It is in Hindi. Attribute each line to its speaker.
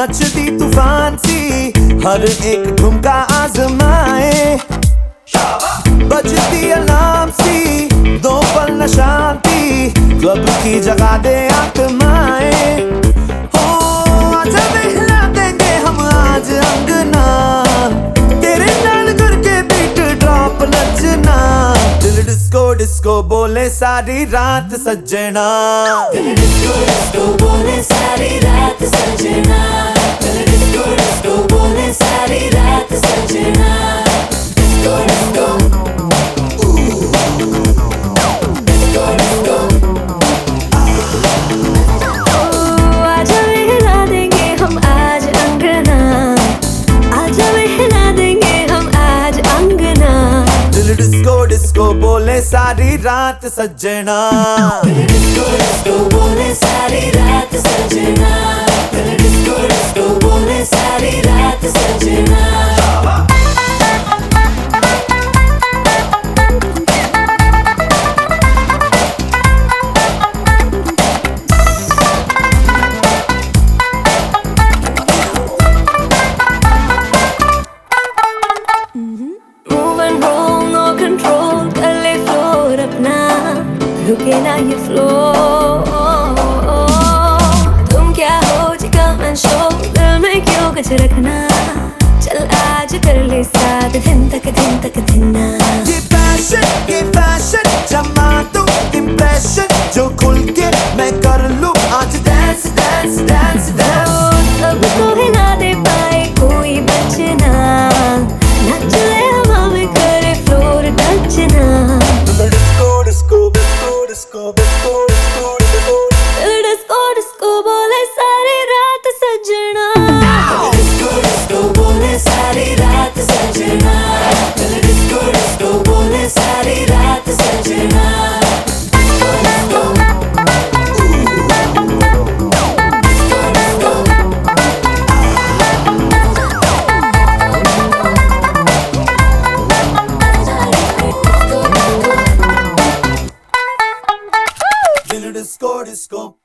Speaker 1: नचती तूफान सी हर एक ठुमका आजमाए, बजती अलार्म सी दो पल न शांति, क्लब की जगह दे आत्माएं। हो आजा बहला देंगे हम आज अंगना, तेरे नाल करके बीट ड्रॉप नचना। दिल डिस्को डिस्को बोले सारी रात सजना,
Speaker 2: दिल डिस्को डिस्को बोले सारी रात सजना, दिल डिस्को डिस्को बोले सारी रात सजना। डिस्को डिस्को डिस्को डिस्को
Speaker 3: आजा बहला देंगे हम आज अंगना, आजा बहला देंगे हम आज अंगना।
Speaker 1: दिल डिस्को डिस्को बोले सारी रात सजना,
Speaker 2: दिल डिस्को डिस्को बोले सारी रात सजना, दिल डिस्को डिस्को बोले सारी रात सजना।
Speaker 3: Move and roll, no control, कर ले फ्लोर अपना, रुके ना ये फ्लोर। तुम क्या हो जी come and show, दिल में क्यों कुछ रखना, चल आज कर ले साथ दिन तक ना।
Speaker 1: ये फैशन जमा दूं इम्प्रेशन, जो खुल के मैं कर लूं आज डांस डांस डांस डांस।
Speaker 3: सबको हिला दे पाए कोई बचना, नच ले हवा में करे फ्लोर टचना।
Speaker 1: Disco disco disco disco disco disco disco,
Speaker 3: दिल डिस्को डिस्को बोले सारी रात सजना,
Speaker 2: डिस्को डिस्को बोले सारी रात सजना, दिल डिस्को डिस्को बोले सारी रात सजना। डिस्को डिस्को
Speaker 1: दिल डिस्को डिस्को